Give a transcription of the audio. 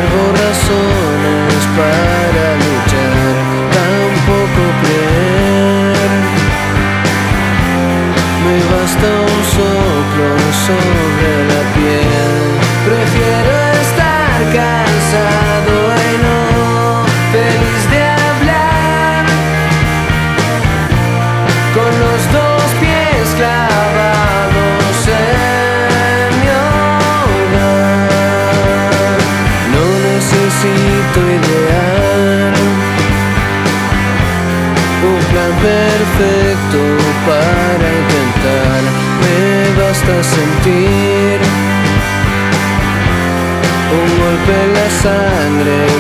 tengo razones para luchar, tampoco creer. Me basta un soplo sobre la piel. Prefiero estar cansado y no feliz de hablar, con los dos pies clavados en mi hogar. No necesito idear un plan perfecto para intentar. Me basta sentir un golpe en la sangre